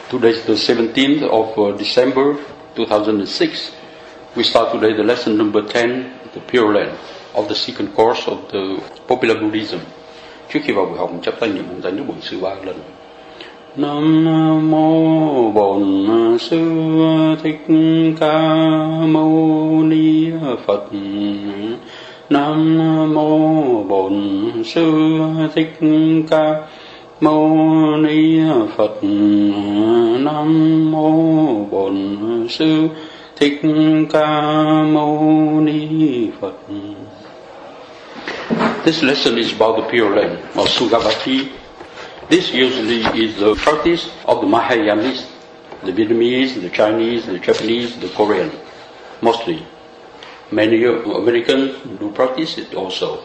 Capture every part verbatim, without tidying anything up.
Today is the seventeenth of uh, December two thousand six. We start today the lesson number ten, the Pure Land, of the second course of the Popular Buddhism. Trước khi vào buổi học, chắp tay niệm hùng danh Đức Bổn Sư ba lần. Nam mô Bổn Sư Thích Ca Mâu Ni Phật. Nam mô Bổn Sư Thích Ca Mâu Ni Phật. Nam mô Bổn Sư Thích Ca Mâu Ni Phật. This lesson is about the Pure Land, or Sukhavati. This usually is the practice of the Mahayanists, the Vietnamese, the Chinese, the Japanese, the Korean, mostly. Many Americans do practice it also.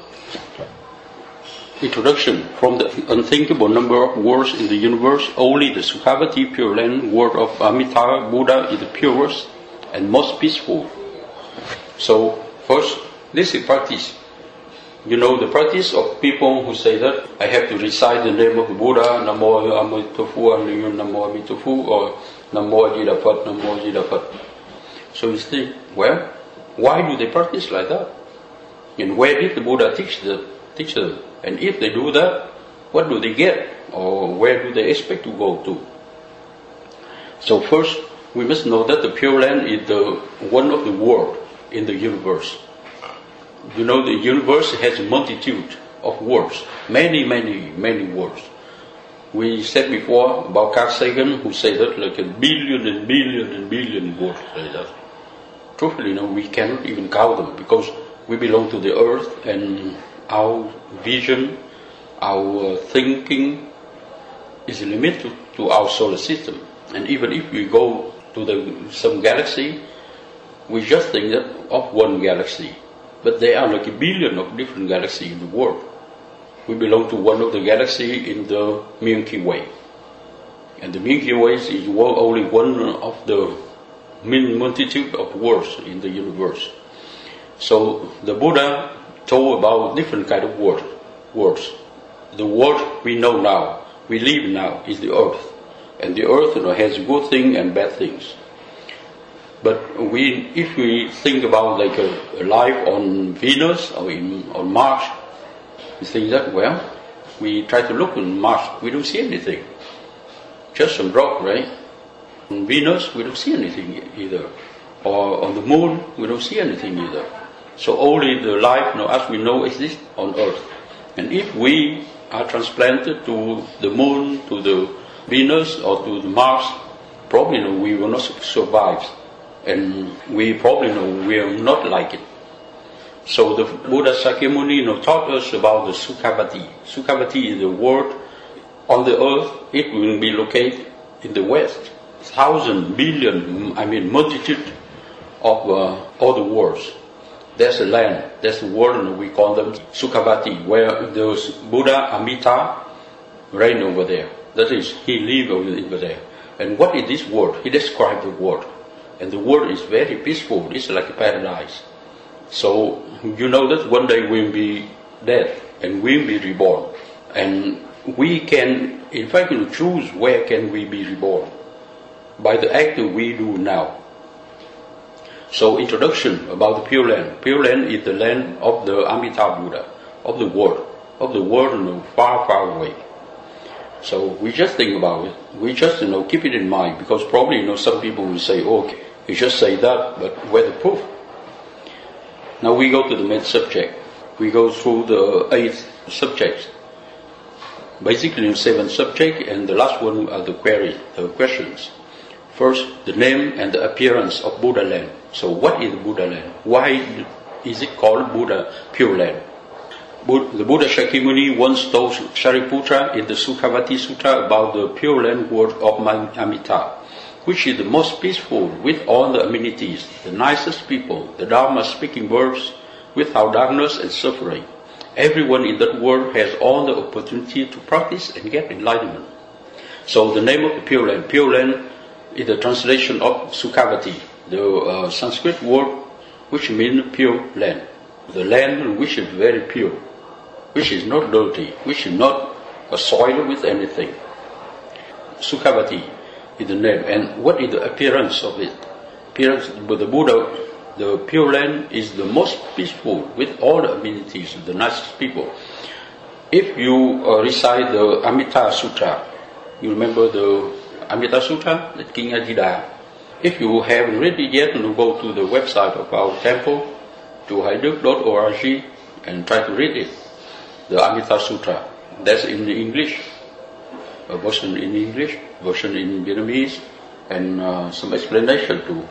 Introduction. From the unthinkable number of worlds in the universe, only the Sukhavati Pure Land, word of Amitabha Buddha, is the purest and most peaceful. So, first, this is practice. You know the practice of people who say that I have to recite the name of the Buddha, Namo Amitufu, Namo Amitufu, or Namo Ajita Phat, Namo Ajita Phat. So you think, well, why do they practice like that? And where did the Buddha teach, the, teach them? And if they do that, what do they get? Or where do they expect to go to? So first, we must know that the Pure Land is the one of the world in the universe. You know, the universe has a multitude of worlds, many, many, many worlds. We said before about Carl Sagan, who said that like a billion and billion and billion worlds like that. Truthfully, no, we cannot even count them because we belong to the earth and our vision, our thinking is limited to our solar system. And even if we go to the, some galaxy, we just think that of one galaxy. But there are like a billion of different galaxies in the world. We belong to one of the galaxies in the Milky Way. And the Milky Way is only one of the multitude of worlds in the universe. So the Buddha told about different kind of world, worlds. The world we know now, we live now, is the earth. And the earth, you know, has good things and bad things. But we, if we think about like a, a life on Venus or in, on Mars, we think that, well, we try to look on Mars, we don't see anything. Just some rock, right? On Venus, we don't see anything either. Or on the moon, we don't see anything either. So only the life, you know, as we know, exists on Earth. And if we are transplanted to the moon, to the Venus, or to the Mars, probably, you know, we will not survive. And we probably know we are not like it. So the Buddha Sakyamuni, you know, taught us about the Sukhavati. Sukhavati is the word on the earth. It will be located in the west. Thousand, billion, I mean multitude of uh, all the worlds. There's a land, there's a world, and we call them Sukhavati, where the Buddha Amitabha reign over there. That is, he live over there. And what is this world? He described the world. And the world is very peaceful. It's like a paradise. So you know that one day we'll be dead and we'll be reborn. And we can, in fact, choose where can we be reborn by the act that we do now. So introduction about the Pure Land. Pure Land is the land of the Amitabha Buddha, of the world, of the world, you know, far, far away. So we just think about it. We just, you know, keep it in mind because probably, you know, some people will say, oh, okay, you just say that, but where's the proof? Now we go to the main subject. We go through the eight subjects. Basically, seven subjects, and the last one are the queries, the questions. First, the name and the appearance of Buddha Land. So what is Buddha Land? Why is it called Buddha Pure Land? The Buddha Shakyamuni once told Shariputra in the Sukhavati Sutta about the Pure Land world of Amitabha, which is the most peaceful with all the amenities, the nicest people, the Dharma speaking words without darkness and suffering. Everyone in that world has all the opportunity to practice and get enlightenment. So the name of the Pure Land, Pure Land is the translation of Sukhavati, the uh, Sanskrit word which means pure land. The land which is very pure, which is not dirty, which is not soiled with anything. Sukhavati. is the name. And what is the appearance of it? Appearance with the Buddha, the Pure Land is the most peaceful with all the amenities, the nicest people. If you uh, recite the Amita Sutra, you remember the Amita Sutra, the King Ajita. If you haven't read it yet, you go to the website of our temple, to haiduk dot org, and try to read it. The Amita Sutra. That's in English, a version in English, version in Vietnamese, and uh, some explanation too.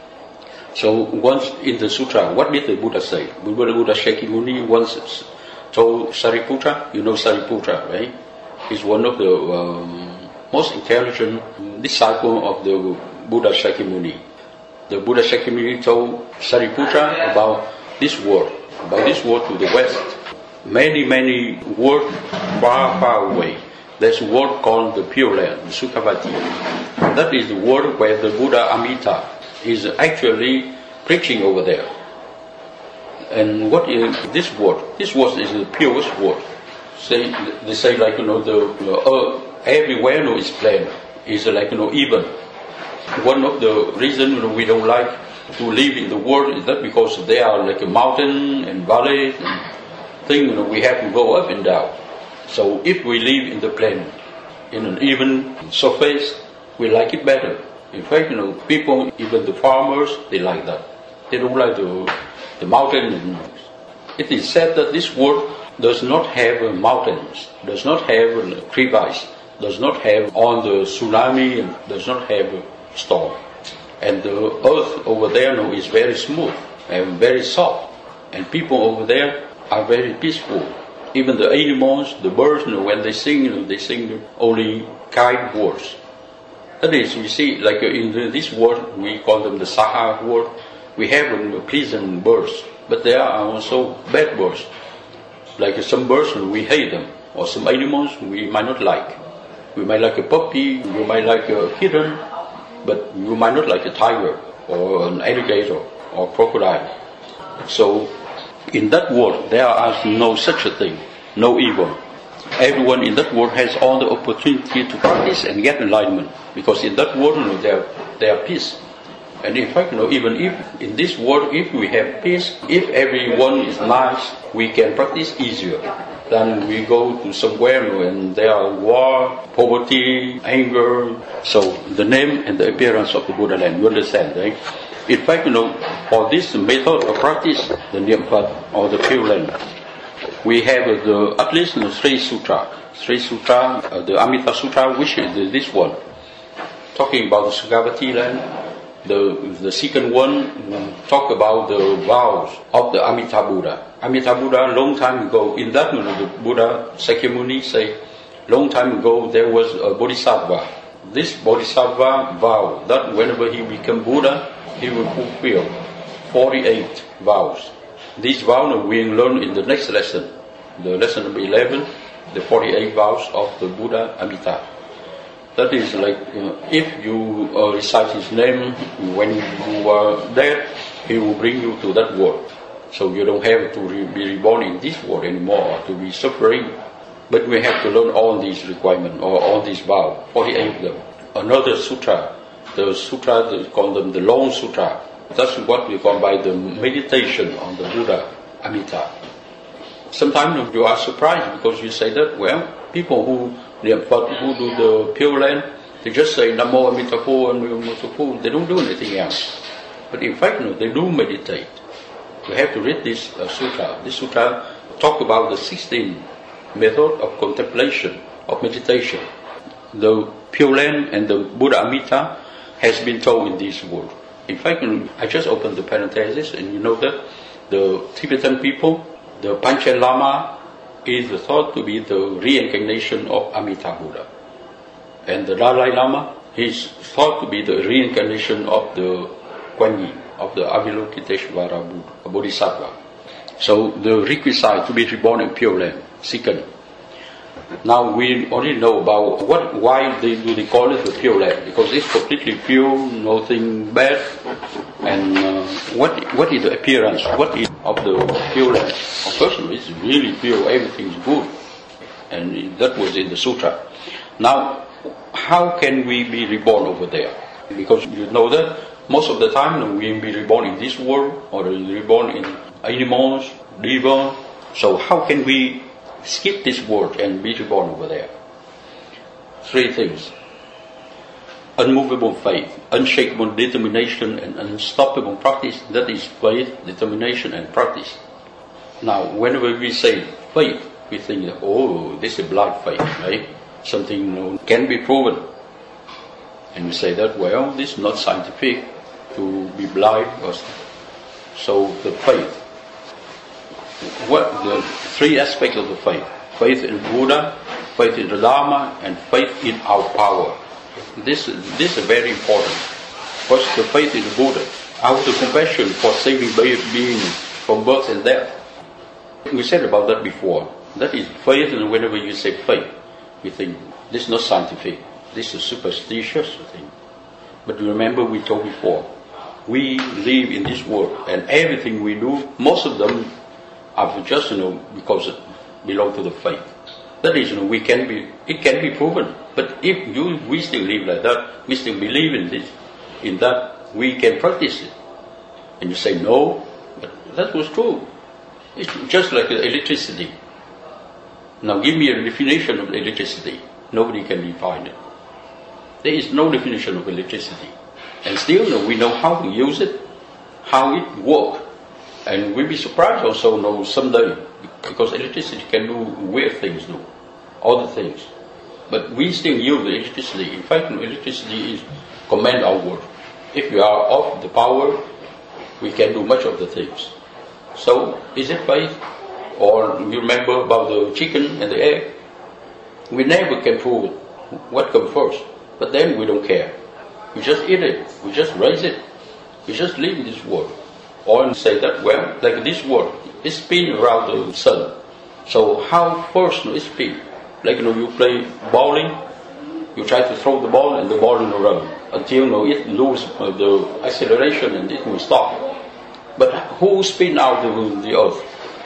So once in the sutra, what did the Buddha say? Buddha, Buddha Shakyamuni once told Sariputra, you know Sariputra, right? He's one of the um, most intelligent disciples of the Buddha Shakyamuni. The Buddha Shakyamuni told Sariputra about this world, about this world to the west. Many, many worlds far, far away. There's a world called the Pure Land, the Sukhavati. That is the world where the Buddha Amita is actually preaching over there. And what is this world? This world is the purest world. Say, they say like, you know, the earth, everywhere you know, is plain, is like, you know, even. One of the reasons you know, we don't like to live in the world is that because they are like a mountain and valley and thing, you know, we have to go up and down. So if we live in the plain, in an even surface, we like it better. In fact, you know, people, even the farmers, they like that. They don't like the, the mountain. It is said that this world does not have uh, mountains, does not have uh, crevice, does not have on the tsunami, and does not have a storm. And the earth over there you know, is very smooth and very soft. And people over there are very peaceful. Even the animals, the birds, you know, when they sing, you know, they sing only kind words. That is, you see, like in this world, we call them the Saha world, we have um, pleasant birds, but there are also bad birds. Like some birds, we hate them, or some animals we might not like. We might like a puppy, you might like a kitten, but you might not like a tiger, or an alligator, or crocodile. So, in that world, there is no such a thing, no evil. Everyone in that world has all the opportunity to practice and get enlightenment, because in that world, you know, there, there are peace. And in fact, you know, even if in this world, if we have peace, if everyone is nice, we can practice easier than we go to somewhere you know, and there are war, poverty, anger. So the name and the appearance of the Buddha land, you understand, right? In fact, you know, for this method of practice, the Niệm Phật or the Pure Land, we have uh, the at least the three sutra, three sutra, uh, the Amita Sutra, which is this one, talking about the Sukhavati land. The the second one talk about the vows of the Amita Buddha. Amita Buddha, long time ago, in that you know, the Buddha Shakyamuni say, long time ago there was a Bodhisattva. This Bodhisattva vowed that whenever he become Buddha, he will fulfill forty-eight vows. These vows we learn in the next lesson, the lesson number eleven, the forty-eight vows of the Buddha Amita. That is like, uh, if you uh, recite his name, when you are dead, he will bring you to that world. So you don't have to re- be reborn in this world anymore, or to be suffering. But we have to learn all these requirements, or all these vows, forty-eight of them. Another sutra, the sutra, they call them the long sutra. That's what we call by the meditation on the Buddha Amita. Sometimes you are surprised because you say that, well, people who Niệm Phật, who do the Pure Land, they just say Namo Amitabha and Amitabha. They don't do anything else. But in fact, no, they do meditate. You have to read this uh, sutra. This sutra talk about the sixteen method of contemplation, of meditation. The Pure Land and the Buddha Amita has been told in this world. In fact, I just opened the parenthesis, and you know that the Tibetan people, the Panchen Lama, is thought to be the reincarnation of Amita Buddha. And the Dalai Lama is thought to be the reincarnation of the Kuan Yin, of the Avalokiteshvara Buddha, Bodhisattva. So the requisite to be reborn in Pure Land, second. Now we already know about what, why they do they call it the Pure Land, because it's completely pure, nothing bad. And uh, what what is the appearance? What is of the Pure Land? A person is really pure, everything is good, and that was in the sutra. Now how can we be reborn over there? Because you know that most of the time we will be reborn in this world or reborn in animals, liver. So how can we skip this world and be reborn over there? Three things. Unmovable faith, unshakable determination, and unstoppable practice. That is faith, determination, and practice. Now, whenever we say faith, we think, oh, this is blind faith, right? Something you know, can be proven. And we say that, well, this is not scientific to be blind. Or so the faith. What the three aspects of the faith? Faith in Buddha, faith in the Dharma, and faith in our power. This, this is very important. First, the faith in the Buddha. Out of compassion for saving beings from birth and death. We said about that before. That is faith, and whenever you say faith, we think, this is not scientific. This is superstitious thing. But remember we told before, we live in this world, and everything we do, most of them are just, you know, because it belong to the faith. That is, you know, we can be, it can be proven. But if you, we still live like that, we still believe in this, in that, we can practice it. And you say, no, but that was true. It's just like electricity. Now give me a definition of electricity. Nobody can define it. There is no definition of electricity. And still, you know, we know how to use it, how it works. And we'll be surprised also, you know, someday, because electricity can do weird things, do other things. But we still use the electricity. In fact, electricity is command our world. If we are off the power, we can do much of the things. So, is it faith? Or you remember about the chicken and the egg? We never can prove it. What comes first? But then we don't care. We just eat it. We just raise it. We just live in this world. Or say that, well, like this world, it spins around the sun. So how first it spins? Like, you know, you play bowling, you try to throw the ball and the ball will run until, you know, it loses the acceleration and it will stop. But who spin out the, the earth?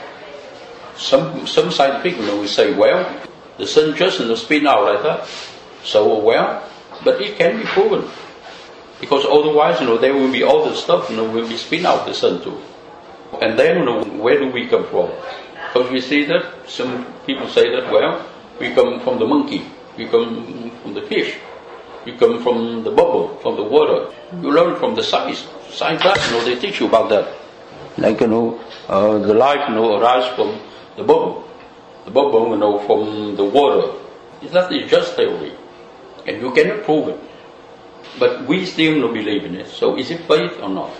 Some some scientific, you know, will say, well, the sun just, you know, spin out like that. So, well, but it can be proven. Because otherwise, you know, there will be other stuff, you know, will be spin out the sun too. And then, you know, where do we come from? Because we see that some people say that, well, we come from the monkey, we come from the fish, we come from the bubble, from the water. You learn from the science. Science class, you know, they teach you about that. Like, you know, uh, the life, you know, arises from the bubble. The bubble, you know, from the water. That is just theory. And you cannot prove it. But we still don't believe in it. So is it faith or not?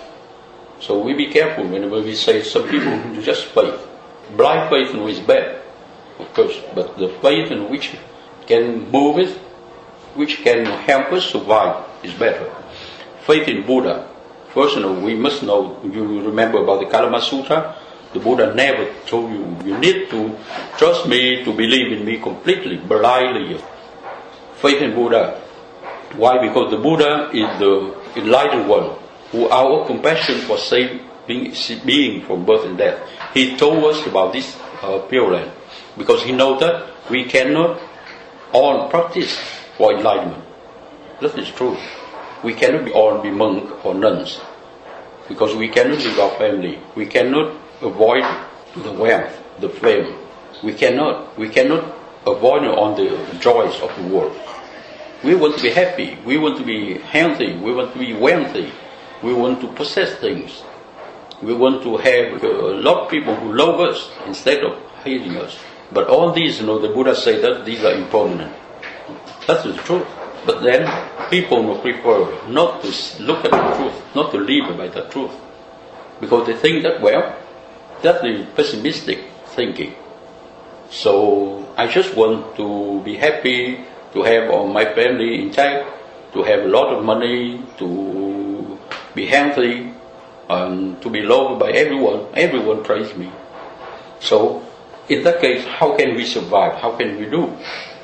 So we be careful whenever we say some people do just faith. Blind faith, you know, is bad, of course. But the faith in which can move it, which can help us survive, is better. Faith in Buddha. First, you know, we must know, you remember about the Kalama Sutra, the Buddha never told you, you need to trust me, to believe in me completely, blindly. Faith in Buddha. Why? Because the Buddha is the enlightened one, who our compassion for saving being from birth and death. He told us about this uh, Pure Land, because he knows that we cannot all practice for enlightenment. That is true. We cannot be all be monk or nuns, because we cannot leave our family. We cannot avoid the wealth, the fame. We cannot. We cannot avoid on the joys of the world. We want to be happy. We want to be healthy. We want to be wealthy. We want to possess things. We want to have a lot of people who love us instead of hating us. But all these, you know, the Buddha say that these are impermanent. That is true. But then people will prefer not to look at the truth, not to live by the truth, because they think that, well, that's the pessimistic thinking. So I just want to be happy, to have all my family intact, to have a lot of money, to be healthy, and to be loved by everyone. Everyone praise me. So in that case, how can we survive? How can we do?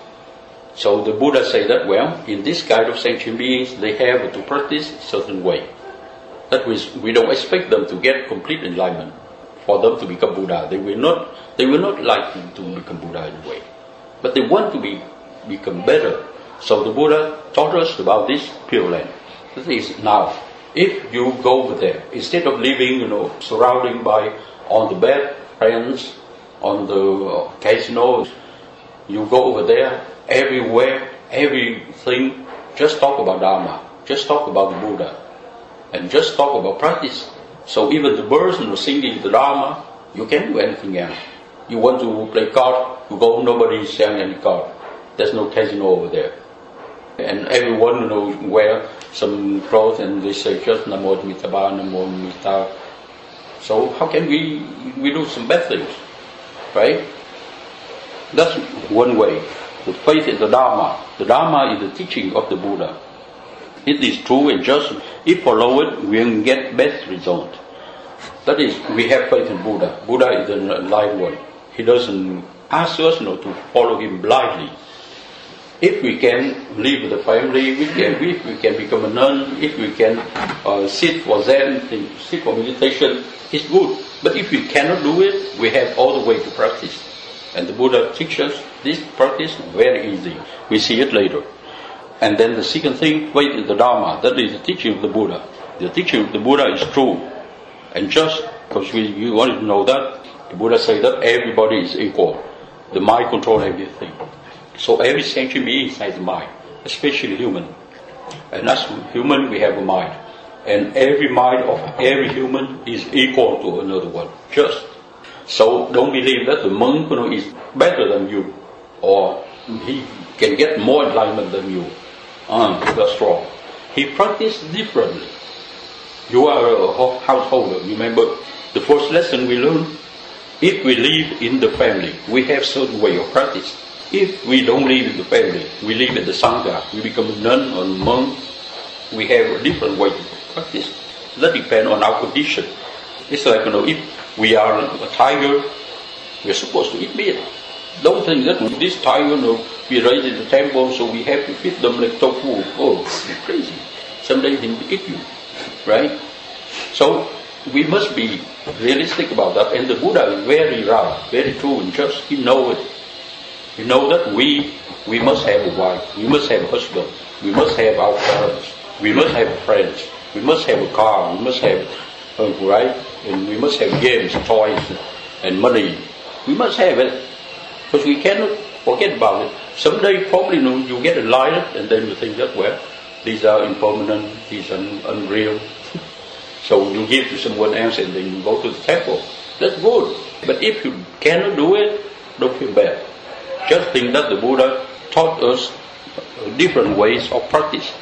So the Buddha say that, well, in this kind of sentient beings, they have to practice a certain way. That means we don't expect them to get complete enlightenment for them to become Buddha. They will not, they will not like to become Buddha in a way. But they want to be, become better. So the Buddha taught us about this Pure Land. This is now, if you go over there, instead of living, you know, surrounded by on the bed, friends, on the casino, you go over there, everywhere, everything, just talk about Dharma, just talk about the Buddha, and just talk about practice. So even the birds, you know, singing the Dharma, you can't do anything else. You want to play card, you go, nobody is selling any card. There's no casino over there. And everyone, you know, wear some clothes and they say just Namo Amitabha, Namo Amitabha. So how can we, we do some bad things, right? That's one way. The faith in the Dharma. The Dharma is the teaching of the Buddha. It is true and just. If follow it, we will get best result. That is, we have faith in Buddha. Buddha is the live one. He doesn't ask us, you know, to follow him blindly. If we can live with the family, we can, if we can become a nun, if we can uh, sit for Zen, sit for meditation, it's good. But if we cannot do it, we have all the way to practice. And the Buddha teaches us this practice very easy. We see it later. And then the second thing, faith in the Dharma. That is the teaching of the Buddha. The teaching of the Buddha is true and just, because we you want to know that. The Buddha said that everybody is equal. The mind controls everything. So every sentient being has a mind, especially human. And as human, we have a mind. And every mind of every human is equal to another one. Just. So don't believe that the monk, you know, is better than you, or he can get more enlightenment than you. Ah, that's wrong. He practiced differently. You are a householder. Remember the first lesson we learned? If we live in the family, we have certain way of practice. If we don't live in the family, we live in the Sangha, we become a nun or a monk, we have a different way to practice. That depends on our condition. It's like, you know, if we are a tiger, we're supposed to eat meat. Don't think that with this tiger, you know, we raised in the temple, so we have to feed them like tofu. Oh, you're crazy. Someday they will eat you, right? So we must be realistic about that. And the Buddha is very right, very true and just. He knows it. You know that we we must have a wife, we must have a husband, we must have our parents, we must have friends, we must have a car, we must have uh, right, and we must have games, toys, and money. We must have it, because we cannot forget about it. Someday probably, you know, you get enlightened, and then you think that, well, these are impermanent, these are unreal. So you give to someone else, and then you go to the temple. That's good. But if you cannot do it, don't feel bad. Just think that the Buddha taught us different ways of practice.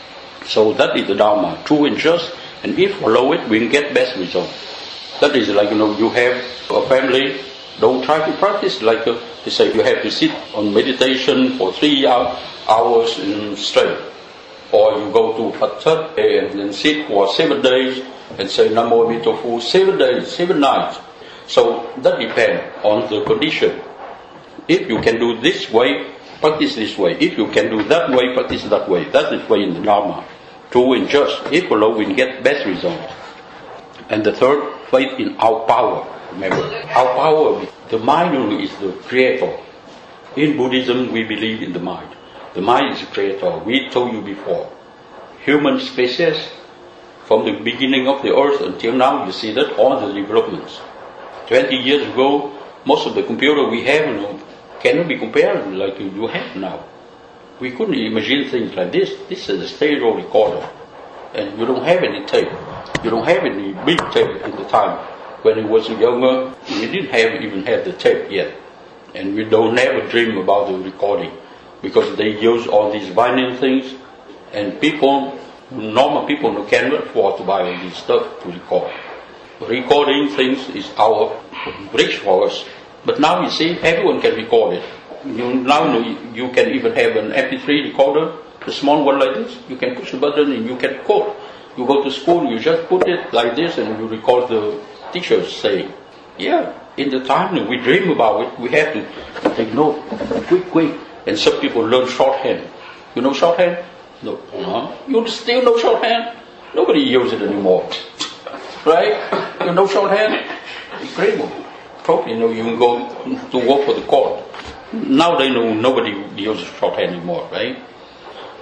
So that is the Dharma, true and just, and if follow it, we can get best result. That is like, you know, you have a family, don't try to practice like uh, they say you have to sit on meditation for three hour, hours in straight. Or you go to Phật Thất and then sit for seven days and say Namo Amitabha seven days, seven nights. So that depends on the condition. If you can do this way, practice this way. If you can do that way, practice that way. That is way in the Dharma. True and just. If follow, we get best results. And the third, faith in our power. Remember, our power, the mind is the creator. In Buddhism, we believe in the mind. The mind is the creator. We told you before. Human species, from the beginning of the earth until now, you see that all the developments. Twenty years ago, most of the computer we have, you know, cannot be compared like you have now. We couldn't imagine things like this. This is a stereo recorder. And you don't have any tape. You don't have any big tape in the time. When I was younger, we didn't have even have the tape yet. And we don't never dream about the recording. Because they use all these vinyl things. And people, normal people, cannot afford to buy all this stuff to record. Recording things is our rich for us. But now you see, everyone can record it. You, now you, you can even have an M P three recorder, a small one like this. You can push a button and you can record. You go to school, you just put it like this and you record the teachers saying. Yeah, in the time we dream about it, we have to take note, quick, quick. And some people learn shorthand. You know shorthand? No. Uh-huh. You still know shorthand? Nobody uses it anymore. Right? You know shorthand? Incredible. Probably, you know, you can go to work for the court. Now they know nobody uses shorthand anymore, right?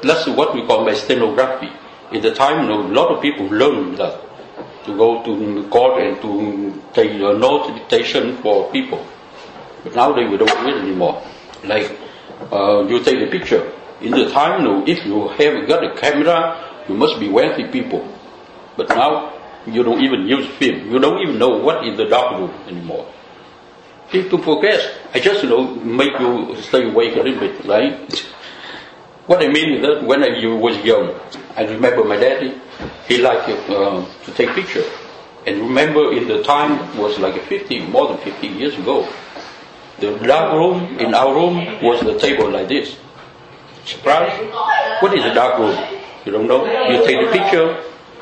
That's what we call by stenography. In the time, you know, a lot of people learn that, to go to court and to take a note dictation for people. But nowadays we don't do it anymore. Like, uh, you take a picture. In the time, you know, if you have got a camera, you must be wealthy people. But now, you don't even use film. You don't even know what is the dark room anymore. People forget. I just, you know, make you stay awake a little bit, right? What I mean is that when I was young, I remember my daddy, he liked uh, to take pictures. And remember in the time, it was like fifty, more than fifty years ago, the dark room in our room was the table like this. Surprise? What is a dark room? You don't know? You take the picture.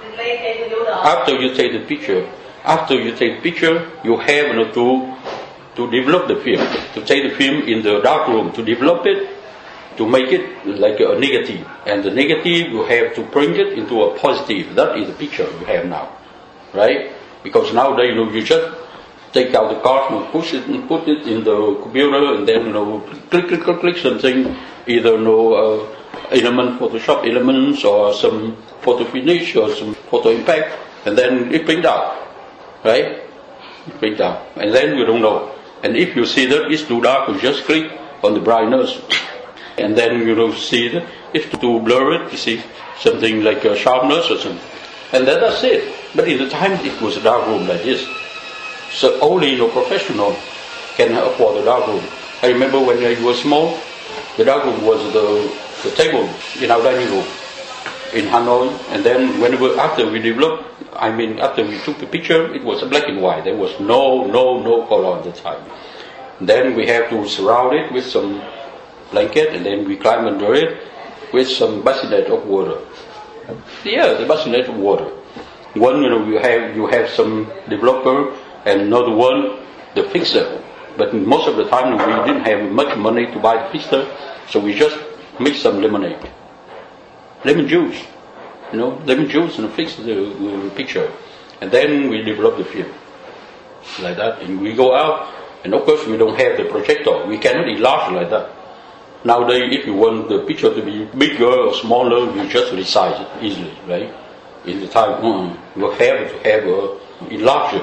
After you take the picture, after you take the picture, you have you know, to to develop the film, to take the film in the dark room, to develop it, to make it like a negative. And the negative, you have to bring it into a positive. That is the picture you have now, right? Because nowadays, you know, you just take out the card and push it and put it in the computer, and then you know, click, click, click, click something, either you know, uh, element, Photoshop elements, or some photo finish, or some photo impact, and then it print out, right? It print out, and then you don't know. And if you see that it's too dark, you just click on the brightness, and then you don't see that. If to blur it, you see something like a sharpness or something, and then that's it. But in the time it was a dark room like this, so only no professional can afford a dark room. I remember when I was small, the dark room was the, the table in our dining room in Hanoi, and then whenever after we developed, I mean after we took the picture, it was black and white. There was no no no color at the time. Then we have to surround it with some blanket, and then we climb under it with some bassinet of water. Yeah, the bassinet of water. One, you know, you have you have some developer, and another one, the fixer. But most of the time we didn't have much money to buy the fixer, so we just mix some lemonade, lemon juice, you know, lemon juice, and fix the, the picture, and then we develop the film like that. And we go out, and of course we don't have the projector. We cannot enlarge like that. Nowadays, if you want the picture to be bigger or smaller, you just resize it easily, right? In the time, mm, you have to have a enlarger,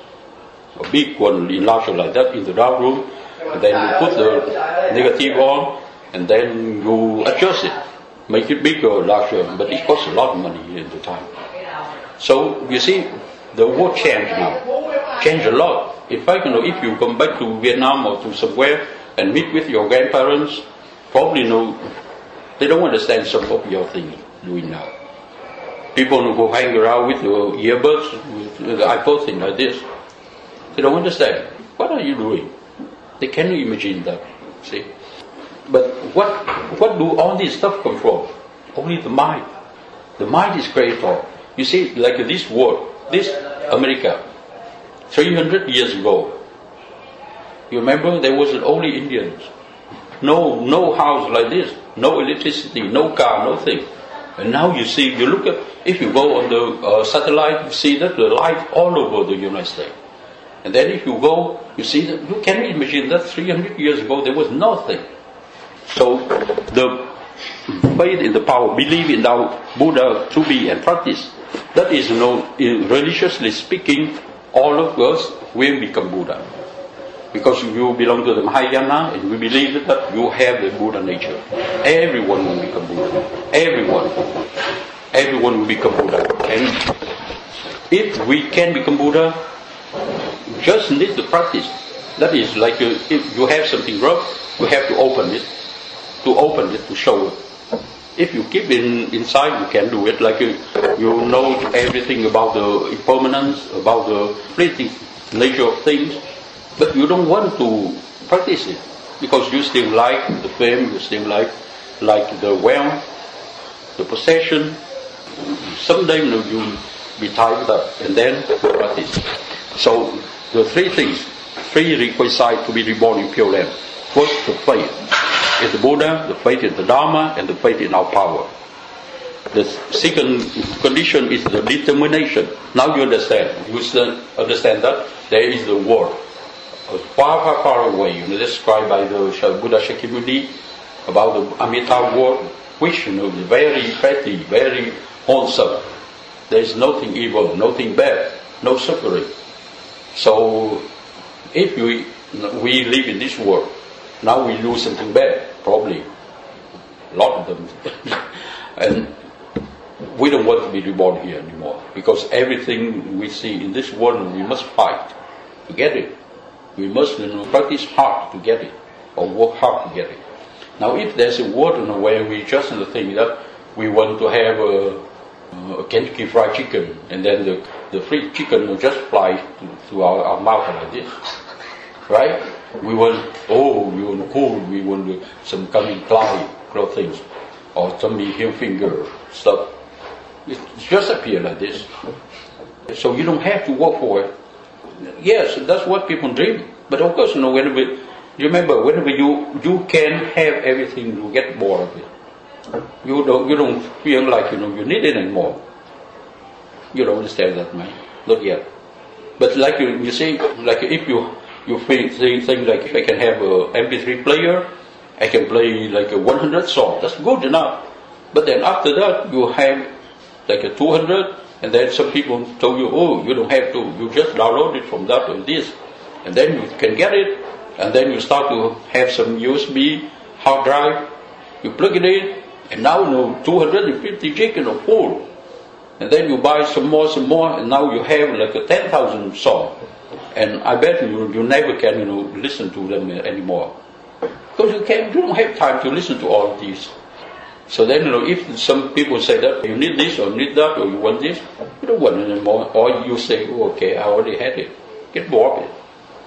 a big one enlarger like that in the dark room, and then you put the negative on, and then you adjust it, make it bigger or larger, but it costs a lot of money in the time. So, you see, the world changed now, changed a lot. In fact, you know, if you come back to Vietnam or to somewhere and meet with your grandparents, probably you know, they don't understand some of your things doing now. People who hang around with the earbuds, with the iPod thing like this, they don't understand. What are you doing? They can't imagine that, see. But what what do all this stuff come from? Only the mind. The mind is creator. You see, like this world, this America, three hundred years ago, you remember there was only Indians. No, no house like this, no electricity, no car, nothing. And now you see, you look at, if you go on the uh, satellite, you see that the light all over the United States. And then if you go, you see that, you can imagine that three hundred years ago there was nothing. So, the faith in the power, believe in our Buddha to be and practice, that is, you know, religiously speaking, all of us will become Buddha. Because you belong to the Mahayana, and we believe that you have the Buddha nature. Everyone will become Buddha. Everyone. Everyone will become Buddha. And if we can become Buddha, just need to practice. That is like uh, if you have something rough, you have to open it. To open it, to show it. If you keep it inside, you can do it. Like you, you know everything about the impermanence, about the fleeting nature of things. But you don't want to practice it because you still like the fame, you still like like the wealth, the possession. Someday you know, you'll be tired of that, and then you practice. So the three things, three requisites to be reborn in Pure Land. First, the faith in the Buddha, the faith in the Dharma, and the faith in our power. The second condition is the determination. Now you understand. You understand that there is the world. Far, far, far away, you know, described by the Buddha Shakyamuni about the Amitabha world. which, you know, very fatty, very wholesome. There is nothing evil, nothing bad, no suffering. So, if we we live in this world, now we do something bad, probably a lot of them, and we don't want to be reborn here anymore, because everything we see in this world, we must fight to get it. We must, you know, practice hard to get it, or work hard to get it. Now, if there's a world, you know, where we just, you know, think that we want to have a, a Kentucky Fried Chicken, and then the, the free chicken will just fly to, to our, our mouth like this, right? We want, oh, we want cool, we want some Calvin Klein clothing, or Tommy Hilfiger stuff. It just appear like this. So you don't have to work for it. Yes, that's what people dream. But of course, you know, whenever, you remember, whenever you you can have everything, you get bored of it. You don't you don't feel like, you know, you need it anymore. You don't understand that, man. Not yet. But like you you say, like if you you think things like, if I can have a M P three player, I can play like a one hundred song. That's good enough. But then after that, you have like a two hundred, and then some people told you, oh, you don't have to, you just download it from that or this, and then you can get it, and then you start to have some U S B hard drive, you plug it in, and now you know two hundred fifty gig, you know, full, and then you buy some more, some more, and now you have like a ten thousand song, and I bet you you never can, you know, listen to them anymore, because you can, you don't have time to listen to all of these. So then, you know, if some people say that you need this or need that or you want this, you don't want it anymore. Or you say, oh, okay, I already had it. Get bored of it.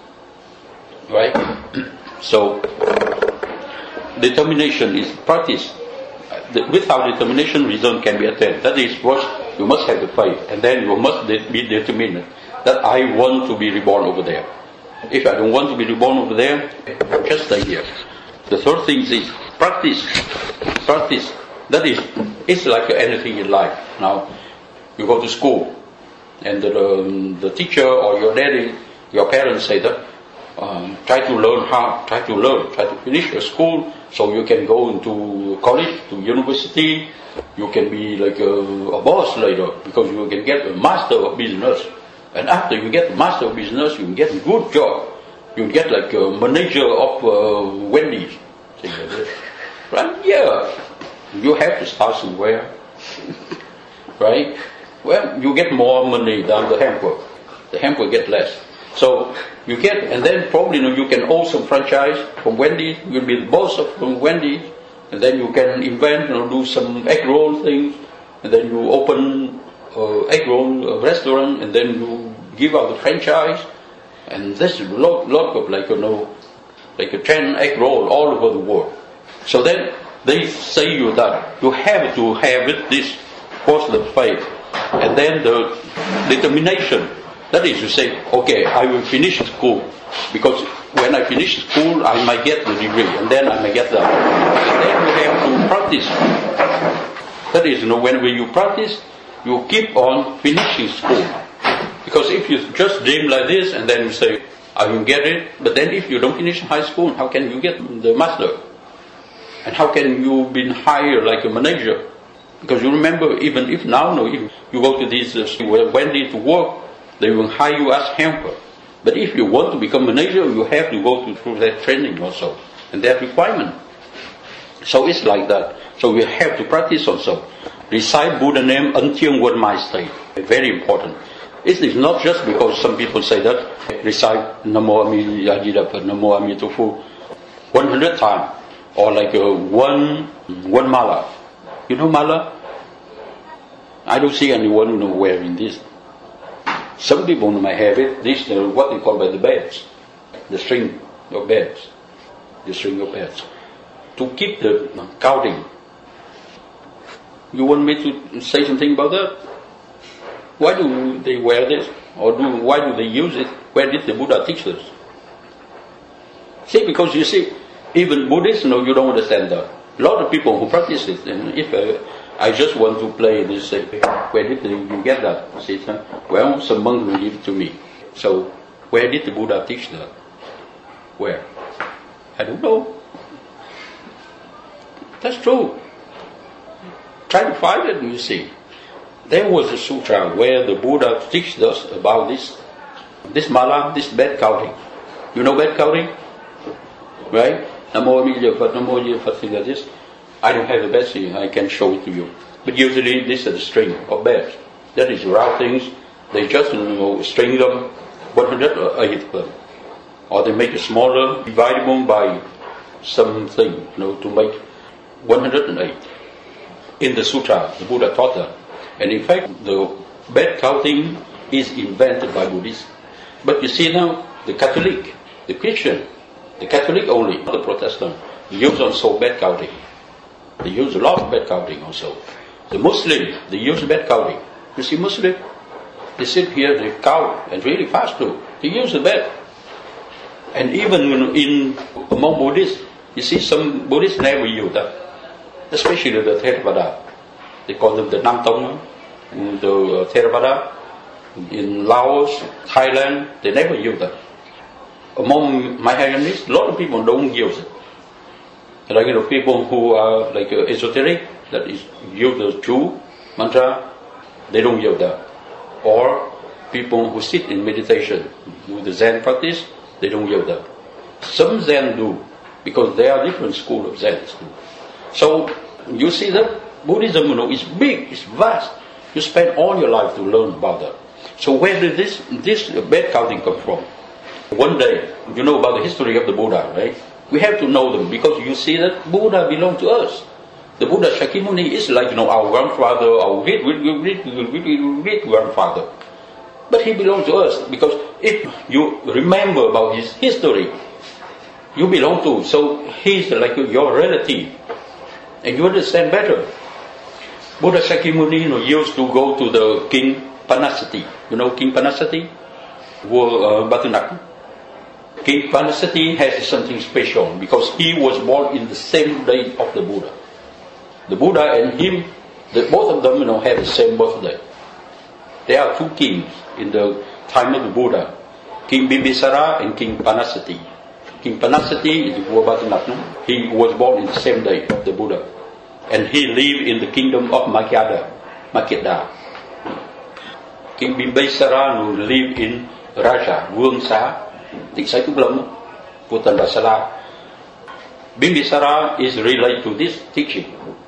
Right? So, determination is practice. Without determination, result can be attained. That is, first, you must have the faith. And then you must be determined that I want to be reborn over there. If I don't want to be reborn over there, just stay here. The third thing is practice. Practice. That is, it's like anything in life. Now, you go to school, and the, um, the teacher or your daddy, your parents say that, um, try to learn hard, try to learn, try to finish your school, so you can go into college, to university, you can be like a, a boss later, because you can get a master of business. And after you get a master of business, you can get a good job. You can get like a manager of uh, Wendy's. Right? Yeah. You have to start somewhere. Right? Well, you get more money than the hamper. The hamper get less. So you get, and then probably, you know, you can own some franchise from Wendy's. You'll be the boss of from Wendy's, and then you can invent, you know, do some egg roll things, and then you open uh, egg roll uh, restaurant, and then you give out the franchise, and there's a lot, lot of like, you know, like a ten egg roll all over the world. So then they say you that you have to have it, this first the faith, and then the determination. That is to say, okay, I will finish school, because when I finish school, I might get the degree, and then I might get that. And then you have to practice. That is, you know, when you practice, you keep on finishing school. Because if you just dream like this, and then you say, I will get it, but then if you don't finish high school, how can you get the master? And how can you be hired like a manager? Because you remember, even if now, no, if you go to these uh, Wendy to work, they will hire you as helper. But if you want to become manager, you have to go to, through that training also, and that requirement. So it's like that. So we have to practice also. Recite Buddha name until one mind state. Very important. It is not just because some people say that, recite Namo Amida Namo Amitofu one hundred times, or like a one, one mala. You know mala? I don't see anyone, you know, wearing this. Some people might have it. This is what they call by the beds, the string of beds, the string of beds, to keep the counting. You want me to say something about that? Why do they wear this, or do why do they use it? Where did the Buddha teach this? See, because you see, even Buddhists, no, you don't understand that. A lot of people who practice it, and if uh, I just want to play this, uh, where did you get that? See, well, some monk will give it to me. So, where did the Buddha teach that? Where? I don't know. That's true. try to find it, you see. There was a sutra where the Buddha teaches us about this, this mala, this bed counting. You know bed counting? Right? Namo Amida Phật, Namo Amida Phật, things like this. I don't have the bed here, I can show it to you. But usually this is the string of beds. That is round things. They just, you know, string them, one hundred or eight of them. Or they make it smaller, divide them by something, you know, to make one hundred eight. In the sutra, the Buddha taught that. And in fact, the bed counting is invented by Buddhists. But you see now, the Catholic, the Christian, the Catholic only, not the Protestant, use also bed counting. They use a lot of bed counting also. The Muslim, they use bed counting. You see Muslim, they sit here, they count, and really fast too. They use the bed. And even in among Buddhists, you see some Buddhists never use that. Especially the Theravada. They call them the Nam Tông, the Theravada. In Laos, Thailand, they never use that. Among Mahayanists, a lot of people don't use it. Like, you know, people who are like uh, esoteric, that is use the Chu mantra, they don't use that. Or people who sit in meditation, do the Zen practice, they don't use that. Some Zen do, because there are different schools of Zen too. So you see that Buddhism, you know, is big, it's vast. You spend all your life to learn about that. So where did this this bed counting come from? One day, you know about the history of the Buddha, right? We have to know them because you see that Buddha belongs to us. The Buddha Shakyamuni is like, you know, our grandfather, our great great great great great grandfather. But he belongs to us because if you remember about his history, you belong to. So he's like your relative, and you understand better. Buddha Shakyamuni, you know, used to go to the King Panasati. You know King Panasati, uh, Batu Naga. King Panasati has something special because he was born in the same day of the Buddha. The Buddha and him, the, both of them, you know, have the same birthday. There are two kings in the time of the Buddha, King Bimbisara and King Panasati. King Panasati is the Batu Naga. He was born in the same day of the Buddha, and he lived in the kingdom of Magadha, Magadha. King Bimbisara lived in Raja, Vương Xá, Thị Xá Trúc Lâm của Tần Bà Sa La. Bimbisara is related to this teaching.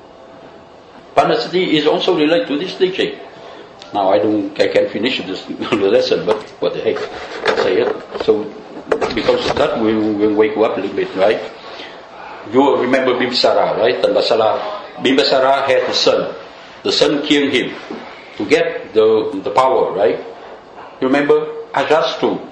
Panasati is also related to this teaching. Now I don't, I can't finish this the lesson, but what the heck, I'll say it. So because that will, will wake you up a little bit, right? You remember Bimbisara, right? Tần Bà Sa La. Bimbisara had a son. The son killed him to get the the power, right? You remember Ajastru.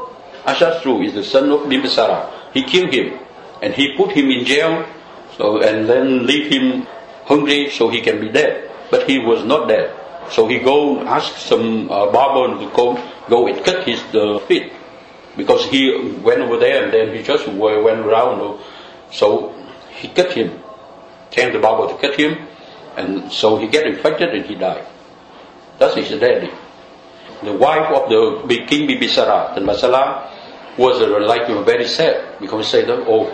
Ajastru is the son of Bimbisara. He killed him and he put him in jail, so and then leave him hungry so he can be dead. But he was not dead. So he go ask some uh, barber to go go and cut his uh, feet, because he went over there and then he just went around. You know, so he cut him, tell the barber to cut him, and so he get infected and he died. That's his daddy. The wife of the big King Bimbisara, Tần Bà Sa La, was uh, like uh, very sad because he said, "Oh,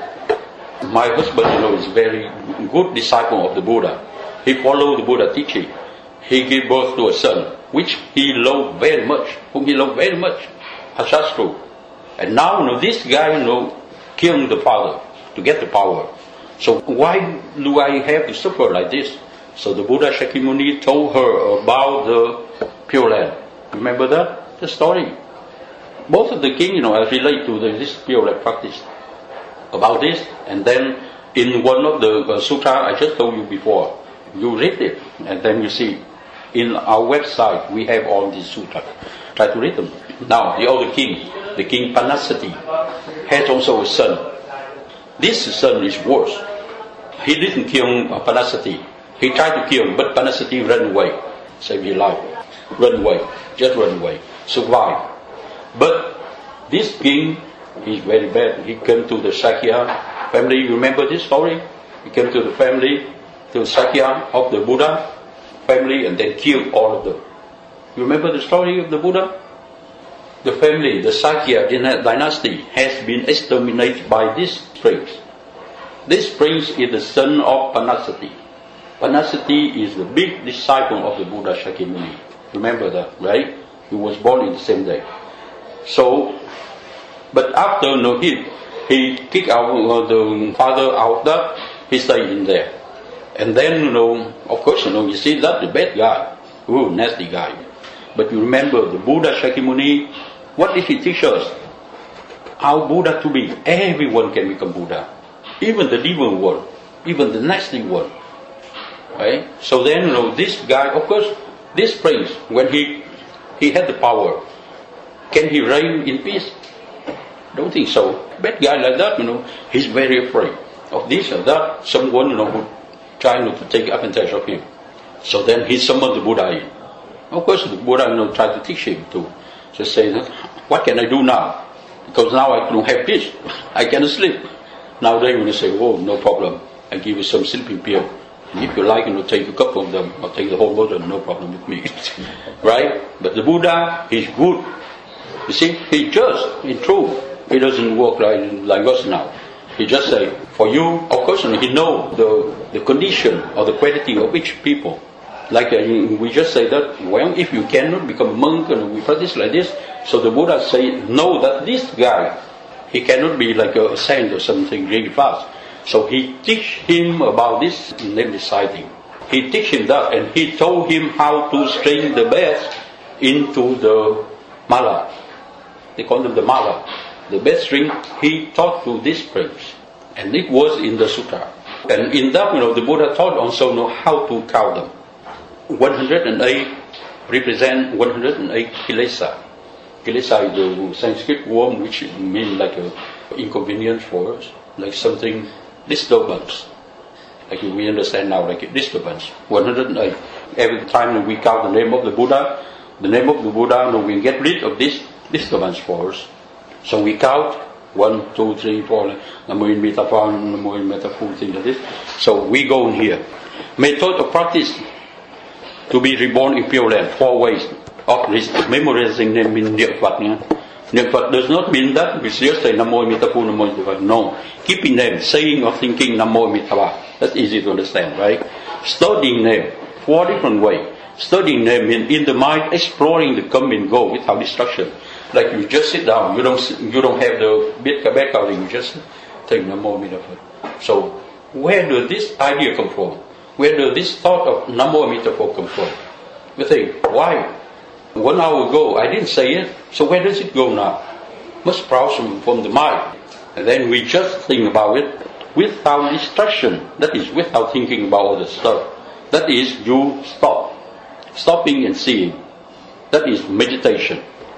my husband, you know, is very good disciple of the Buddha. He followed the Buddha teaching. He gave birth to a son, which he loved very much, whom he loved very much, Ajastru. And now, you know, this guy, you know, killed the father to get the power. So why do I have to suffer like this?" So the Buddha Shakyamuni told her about the Pure Land. Remember that? The story. Both of the king, you know, are related to the, this Pure Land practice. About this, and then in one of the uh, sutra I just told you before, you read it, and then you see, in our website we have all these sutras. Try to read them. Now, the other king, the King Panasati, has also a son. This son is worse. He didn't kill Panasati. He tried to kill him, but Panasati ran away. Saved his life. Run away. Just run away. Survived. But this king, he's very bad. He came to the Sakya family. You remember this story? He came to the family, to the Sakya of the Buddha family, and then killed all of them. You remember the story of the Buddha? The family, the Sakya dynasty, has been exterminated by this prince. This prince is the son of Panasati. Panasati is the big disciple of the Buddha Shakyamuni. Remember that, right? He was born in the same day. So, but after you know, he he kicked out uh, the father out there, he stayed in there. And then, you know, of course, you know, you see that the bad guy, ooh, nasty guy. But you remember the Buddha Shakyamuni, what did he teach us? How Buddha to be. Everyone can become Buddha. Even the evil one, even the nasty one. Right? So then, you know, this guy, of course, this prince, when he he had the power, can he reign in peace? Don't think so. Bad guy like that, you know, he's very afraid of this or that. Someone, you know, who trying to take advantage of him. So then he summoned the Buddha in. Of course, the Buddha, you know, tried to teach him to just say that, what can I do now? Because now I don't have peace. I cannot sleep. Now they will say, oh, no problem. I give you some sleeping pill. And if you like, you know, take a couple of them or take the whole bottle, no problem with me. Right? But the Buddha, he's good. You see, he's just, he's true. He doesn't work like, like us now. He just say, for you, of course, he know the, the condition or the quality of each people. Like uh, we just say that, well, if you cannot become a monk and we practice like this, so the Buddha say, know that this guy, he cannot be like a saint or something really fast. So he teach him about this name deciding. He teach him that, and he told him how to string the bells into the mala. They call them the mala. The bell string he taught to this prince, and it was in the sutra. And in that, you know, the Buddha taught also know how to count them. one hundred eight represent one hundred eight kilesa. Kilesa is the Sanskrit word which means like a inconvenience for us, like something disturbance. Like we understand now, like a disturbance. one hundred eight. Every time we count the name of the Buddha, the name of the Buddha, you know, we get rid of this disturbance for us. So we count one, two, three, four. Namo in metaphor, namo in metaphor, things like this. So we go in here. Method of practice to be reborn in Pure Land. Four ways of memorizing name in Niệm Phật. Niệm Phật does not mean that we just say Namo Mitapu, Namo Mitapu. No. Keeping name, saying or thinking Namo Mitapu. That's easy to understand, right? Studying name, four different ways. Studying name means in the mind, exploring the come and go without distraction. Like you just sit down, you don't you don't have the bit back out, you just take Namo Mitapu. So where does this idea come from? Where does this thought of Namo Mitapu come from? We think, why? One hour ago I didn't say it, so where does it go now? Must browse from, from the mind. And then we just think about it without distraction. That is, without thinking about all the stuff. That is, you stop. Stopping and seeing. That is meditation.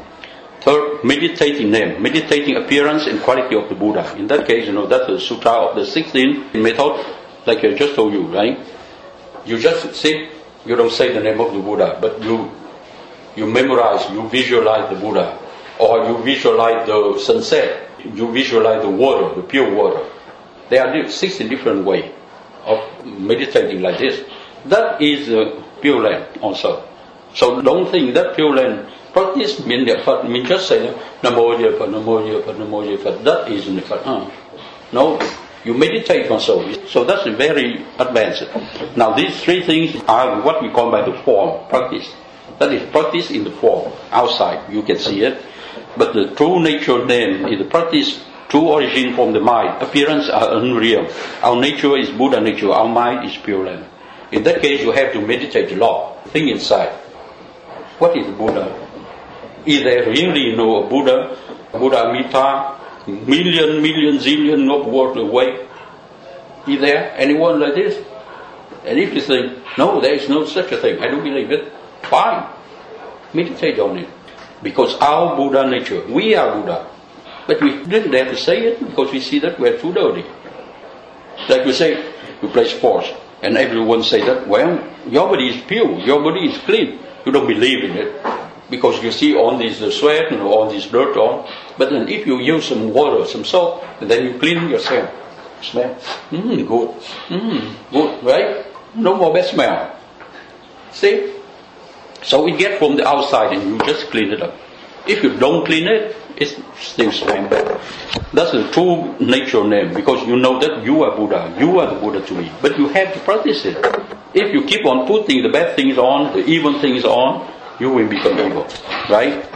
Third, meditating name. Meditating appearance and quality of the Buddha. In that case, you know, that's the Sutra of the sixteenth method, like I just told you, right? You just sit, you don't say the name of the Buddha, but you you memorize, you visualize the Buddha, or you visualize the sunset, you visualize the water, the pure water. There are sixteen different ways of meditating like this. That is uh, Pure Land also. So don't think that Pure Land practice means Phật, mean just say Namo Di Phật, Namo Di Phật, Namo Di Phật. That is in the Phật. Huh? No. You meditate also. So that's very advanced. Now these three things are what we call by the form, practice. That is practice in the form. Outside, you can see it. But the true nature name is the practice, true origin from the mind. Appearance are unreal. Our nature is Buddha nature. Our mind is Pure Land. In that case, you have to meditate a lot. Think inside. What is Buddha? Is there really, you know, a Buddha, Buddha Amita, million, million, zillion of world away? Is there anyone like this? And if you think, no, there is no such a thing, I don't believe it, fine. Meditate on it. Because our Buddha nature, we are Buddha. But we didn't dare to say it because we see that we're too dirty. Like we say, we play sports, and everyone say that, well, your body is pure, your body is clean. You don't believe in it. Because you see all this uh, sweat and all this dirt on. But then if you use some water, some soap, and then you clean yourself. Smell. Mmm, good. Mmm, good, right? No more bad smell. See? So we get from the outside and you just clean it up. If you don't clean it, it's still swam back. That's the true nature name, because you know that you are Buddha, you are the Buddha to me. But you have to practice it. If you keep on putting the bad things on, the evil things on, you will become evil. Right?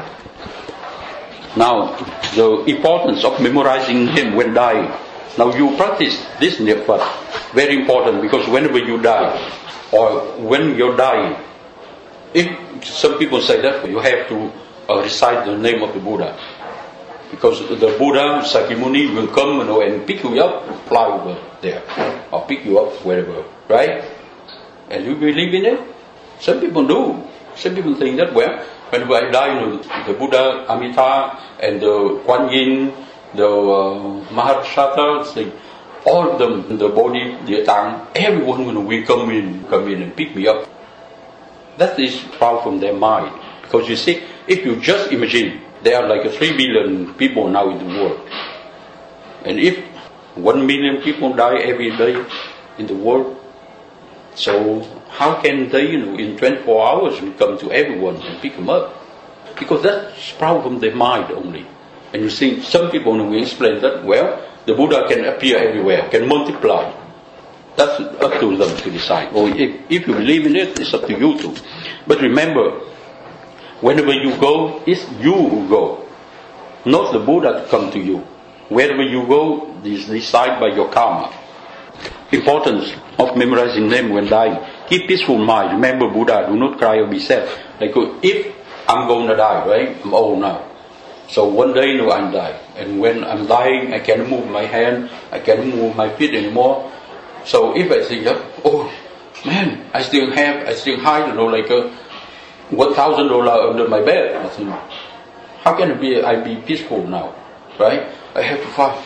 Now, the importance of memorizing him when dying. Now you practice this nirvat. Very important, because whenever you die, or when you're dying, if some people say that you have to uh, recite the name of the Buddha, because the Buddha, Sakyamuni, will come, you know, and pick you up, fly over there, or pick you up wherever, right? And you believe in it? Some people do. Some people think that, well, whenever I die, you know, the Buddha, Amitabha, and the Kuan Yin, the uh, Maharaja, thing, all of them, the body, the tongue, everyone, you know, will come in, come in and pick me up. That is far from their mind. Because you see, if you just imagine, there are like a three billion people now in the world. And if one million people die every day in the world, so how can they, you know, in twenty-four hours will come to everyone and pick them up? Because that's far from their mind only. And you see, some people will explain that, well, the Buddha can appear everywhere, can multiply. That's up to them to decide. Or if, if you believe in it, it's up to you too. But remember, whenever you go, it's you who go, not the Buddha to come to you. Wherever you go, is decided by your karma. Importance of memorizing name when dying. Keep peaceful mind. Remember Buddha, do not cry or be sad. Like if I'm going to die, right? I'm old now. So one day, you know, I'm dying. And when I'm dying, I can't move my hand, I can't move my feet anymore. So if I think, oh, man, I still have, I still hide, you know, like a one thousand dollars under my bed. I think, how can it be, I be peaceful now, right? I have to fight.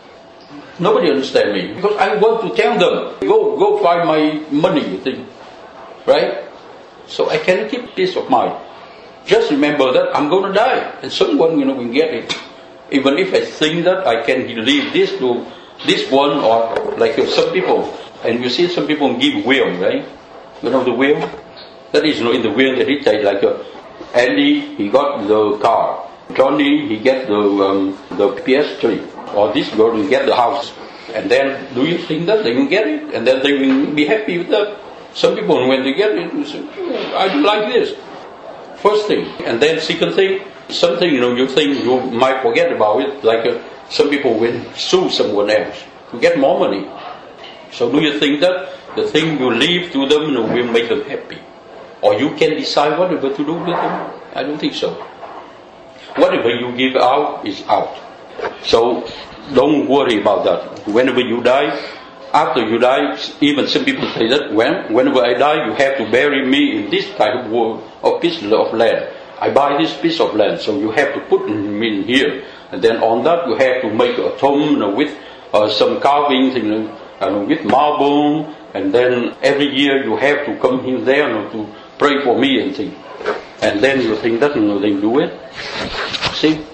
Nobody understands me, because I want to tell them, go, go find my money, you think, right? So I cannot keep peace of mind. Just remember that I'm going to die, and someone, you know, will get it. Even if I think that I can leave this to this one, or like some people, and you see some people give will, right? You know the will? That is, you know, in the will that it says like uh, Andy, he got the car. Johnny, he get the um, the P S three. Or this girl will get the house. And then, do you think that they will get it? And then they will be happy with that? Some people, when they get it, will say, oh, I do like this. First thing. And then second thing, something, you know, you think you might forget about it. Like uh, some people will sue someone else to get more money. So do you think that the thing you leave to them, you know, will make them happy? Or you can decide whatever to do with them? I don't think so. Whatever you give out is out. So don't worry about that. Whenever you die, after you die, even some people say that, when, whenever I die, you have to bury me in this kind of world, or piece of land. I buy this piece of land, so you have to put me in here. And then on that, you have to make a tomb, you know, with uh, some carvings, you know, uh, with marble. And then every year you have to come in there, you know, to pray for me and things. And then you think that, you know, they do it. See?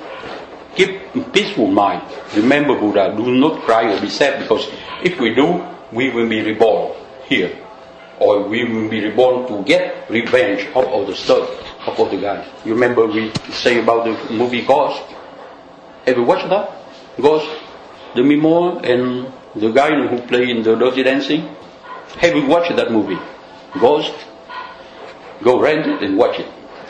Keep peaceful mind. Remember Buddha, do not cry or be sad, because if we do, we will be reborn here. Or we will be reborn to get revenge of all the stuff, of all the guys. You remember we say about the movie Ghost? Have you watched that? Ghost? Demi Moore and the guy who played in the Dirty Dancing? Have you watched that movie? Ghost? Go rent it and watch it.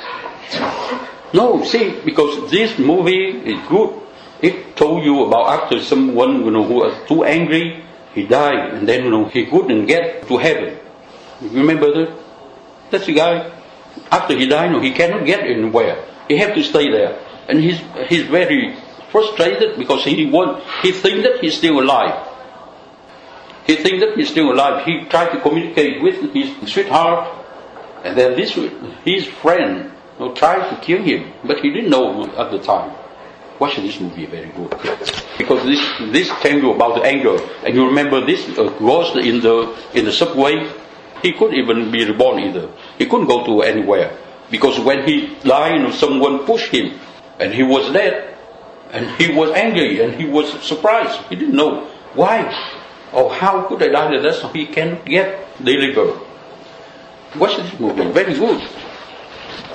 No, see, because this movie is good. It told you about after someone, you know, who was too angry, he died, and then, you know, he couldn't get to heaven. You remember that? That's the guy. After he died, you know, he cannot get anywhere. He have to stay there, and he's he's very frustrated because he want he think that he's still alive. He think that he's still alive. He tried to communicate with his sweetheart, and then this his friend. No, tried to kill him, but he didn't know at the time. Watch this movie, very good. Because this this tells you about the anger, and you remember this uh, ghost in the in the subway. He couldn't even be reborn either. He couldn't go to anywhere because when he died, you know, someone pushed him, and he was dead, and he was angry, and he was surprised. He didn't know why or how could I die like that, so he can get delivered. Watch this movie, very good.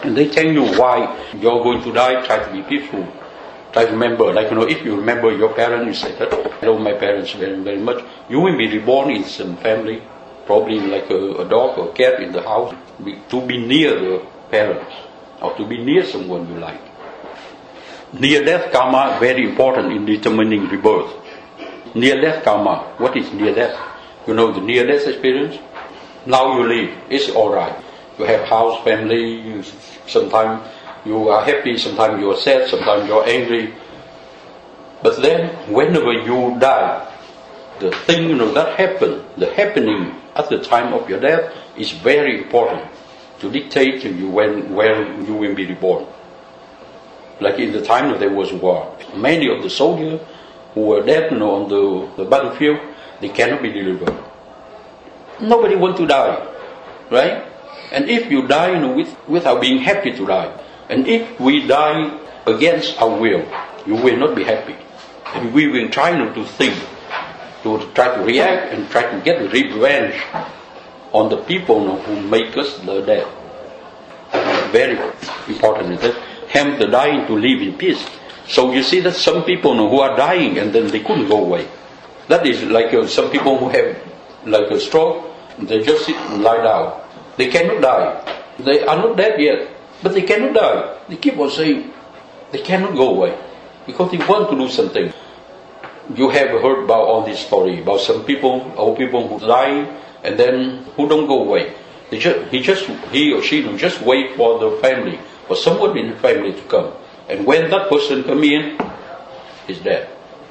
And they tell you why you're going to die, try to be peaceful. Try to remember, like, you know, if you remember your parents, you say that, I love my parents very, very much. You will be reborn in some family, probably like a, a dog or a cat in the house, be, to be near the parents, or to be near someone you like. Near-death karma, very important in determining rebirth. Near-death karma, what is near-death? You know the near-death experience? Now you live, it's alright. You have house, family, you, sometimes you are happy, sometimes you are sad, sometimes you are angry. But then, whenever you die, the thing you know that happened, the happening at the time of your death is very important to dictate to you when where you will be reborn. Like in the time that there was war, many of the soldiers who were dead, you know, on the, the battlefield, they cannot be delivered. Nobody wants to die, right? And if you die, you know, with, without being happy to die, and if we die against our will, you will not be happy. And we will try not to think, to try to react and try to get revenge on the people, you know, who make us the dead. Very important is that. Help the dying to live in peace. So you see that some people, you know, who are dying and then they couldn't go away. That is like uh, some people who have like a stroke, they just sit and lie down. They cannot die. They are not dead yet, but they cannot die. They keep on saying they cannot go away because they want to do something. You have heard about all this story about some people, old people who die and then who don't go away. They just, he just he or she will just wait for the family, for someone in the family to come. And when that person come in, he's dead.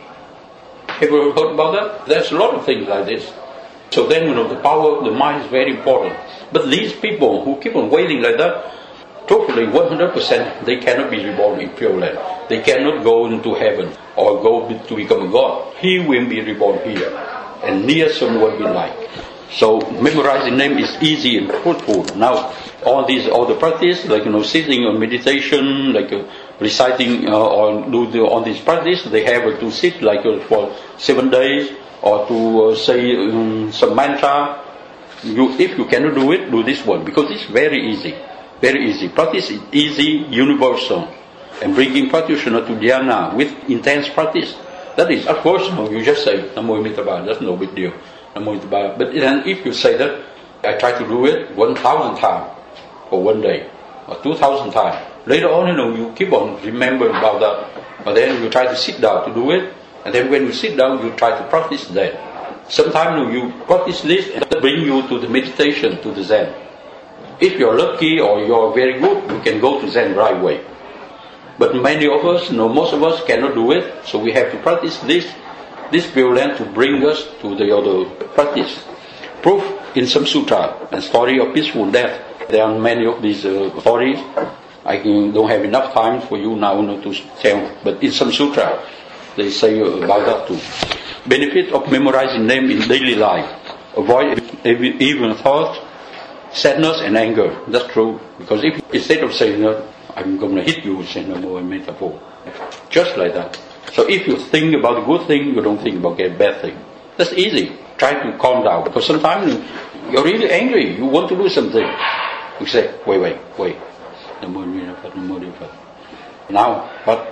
Have you ever heard about that? There's a lot of things like this. So then, you know, the power of the mind is very important. But these people who keep on waiting like that, totally one hundred percent, they cannot be reborn in Pure Land. They cannot go into heaven or go to become a god. He will be reborn here and near someone we like. So memorizing name is easy and fruitful. Now, all these other practice, like, you know, sitting on meditation, like uh, reciting uh, or do the, all these practice, they have uh, to sit like uh, for seven days or to uh, say um, some mantra. You, if you cannot do it, do this one because it's very easy, very easy. Practice is easy, universal, and bringing practitioner to dhyana with intense practice. That is, of course, no, you just say Namo Amitabha. That's no big deal. Namo Amitabha. But then, if you say that, I try to do it one thousand times for one day, or two thousand times. Later on, you know, you keep on remembering about that. But then you try to sit down to do it, and then when you sit down, you try to practice that. Sometimes you practice this, and that bring you to the meditation, to the Zen. If you're lucky or you're very good, you can go to Zen right away. But many of us, you know, most of us cannot do it, so we have to practice this, this Pure Land to bring us to the other practice. Proof in some sutra, a story of peaceful death. There are many of these uh, stories. I don't have enough time for you now, you know, to tell, but in some sutra, they say about that too. Benefit of memorizing name in daily life. Avoid evil thoughts, sadness and anger. That's true. Because if instead of saying, I'm going to hit you, say no more metaphor. Just like that. So if you think about a good thing, you don't think about a bad thing. That's easy. Try to calm down. Because sometimes you're really angry. You want to do something. You say, wait, wait, wait. No more metaphor, no more metaphor. Now, but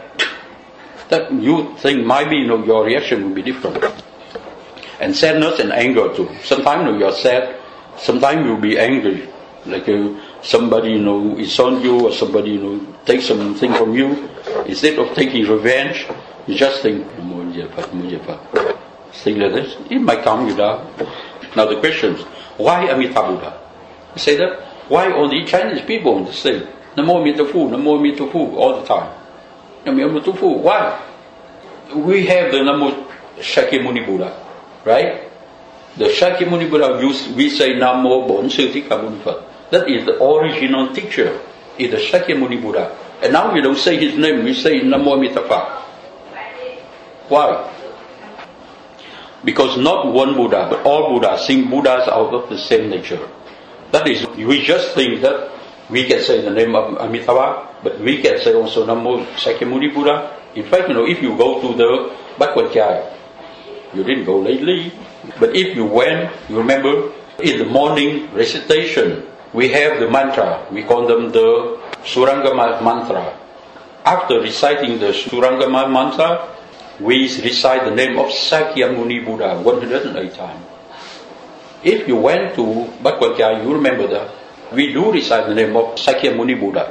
that you think maybe, you know, your reaction will be different. And sadness and anger too. Sometimes, you know, you're sad. Sometimes you'll be angry. Like uh, somebody, you know, insult you, or somebody, you know, take something from you. Instead of taking revenge, you just think, think like this. It might calm you down. Now the question is, why Amitabha Buddha? You say that? Why only Chinese people say Namo Amitabha, Namo Amitabha all the time? Namo Amitabha. Why? We have the Namo Shakyamuni Buddha, right? The Shakyamuni Buddha, we say Namo Bon Sư Thích Ca Mâu Ni Phật. That is the original teacher, is the Shakyamuni Buddha. And now we don't say his name, we say Namo Amitabha. Why? Because not one Buddha, but all Buddhas, think Buddhas out of the same nature. That is, we just think that we can say the name of Amitabha, but we can say also Namo Shakyamuni Buddha. In fact, you know, if you go to the Bát Quan Chai, you didn't go lately, but if you went, you remember, in the morning recitation, we have the mantra, we call them the Surangama mantra. After reciting the Surangama mantra, we recite the name of Sakyamuni Buddha one hundred eight times. If you went to Bhagavad, you remember that we do recite the name of Sakyamuni Buddha.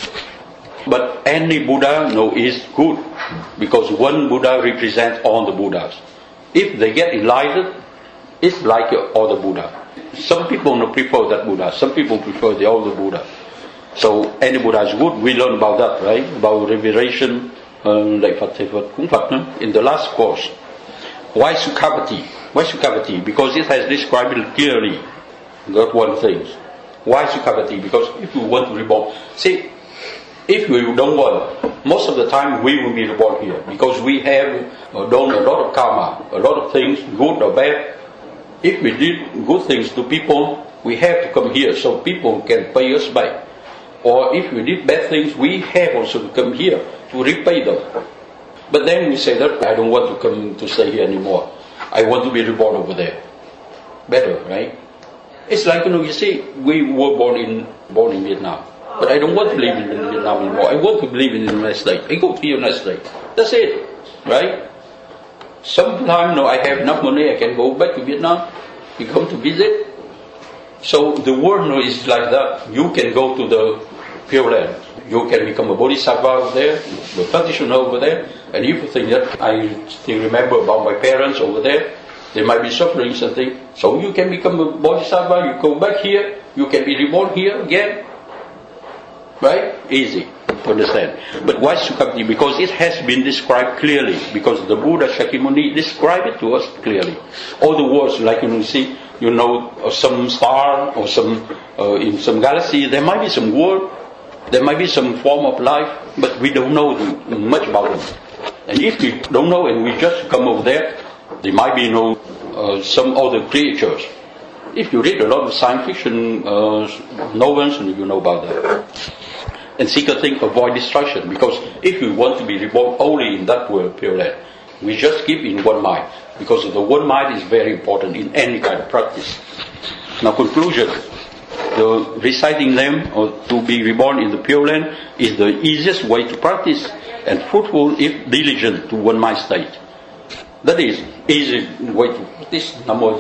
But any Buddha, no, is good, because one Buddha represents all the Buddhas. If they get enlightened, it's like all the Buddha. Some people no prefer that Buddha, some people prefer the older Buddha. So any Buddha is good. We learn about that, right? About revelation, like uh, in the last course. Why Sukhavati? Why Sukhavati? Because it has described it clearly. That one thing. Why Sukhavati? Because if you want to reborn, see, if we don't want, most of the time we will be reborn here, because we have uh, done a lot of karma, a lot of things, good or bad. If we did good things to people, we have to come here so people can pay us back. Or if we did bad things, we have also to come here to repay them. But then we say that I don't want to come to stay here anymore. I want to be reborn over there. Better, right? It's like, you know, you see, we were born in born in Vietnam. But I don't want to live in Vietnam anymore. I want to live in the United States. I go to the United States. That's it, right? Sometime, no, I have enough money, I can go back to Vietnam. You come to visit. So the world, no, is like that. You can go to the Pure Land. You can become a bodhisattva over there, a practitioner over there. And if you think that I still remember about my parents over there, they might be suffering something. So you can become a bodhisattva, you go back here, you can be reborn here again. Right? Easy to understand. But why Sukhavati? Because it has been described clearly. Because the Buddha Shakyamuni described it to us clearly. All the words, like you see, you know, some star or some uh, in some galaxy, there might be some word, there might be some form of life, but we don't know much about them. And if we don't know and we just come over there, there might be, you know, uh, some other creatures. If you read a lot of science fiction uh, novels, you know about that. And second thing, avoid destruction, because if we want to be reborn only in that world, Pure Land, we just keep in one mind, because the one mind is very important in any kind of practice. Now, conclusion: the reciting them or to be reborn in the Pure Land is the easiest way to practice and fruitful if diligent to one mind state. That is easy way to practice.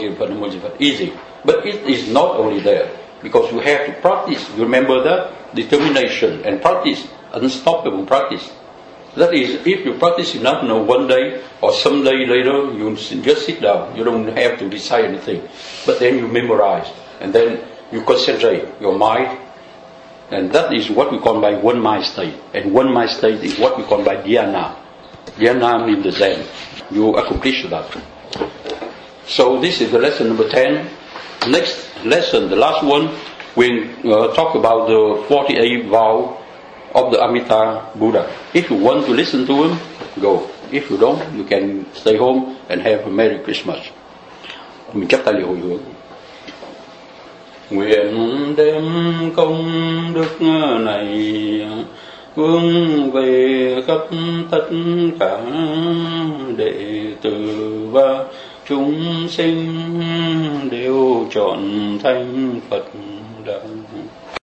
Easy, but it is not only there, because you have to practice. You remember that. Determination and practice, unstoppable practice. That is, if you practice enough, you know, one day or some day later, you just sit down. You don't have to decide anything, but then you memorize and then you concentrate your mind, and that is what we call by one mind state. And one mind state is what we call by dhyana. Dhyana means the Zen. You accomplish that. So this is the lesson number ten. Next lesson, the last one. We uh, talk about the forty-eight vow of the Amitabha Buddha. If you want to listen to him, go. If you don't, you can stay home and have a Merry Christmas. Mình chắp tay lễ hồi hướng. Nguyện đem công đức này hướng về khắp tất cả đệ tử và chúng sinh đều trọn thành Phật.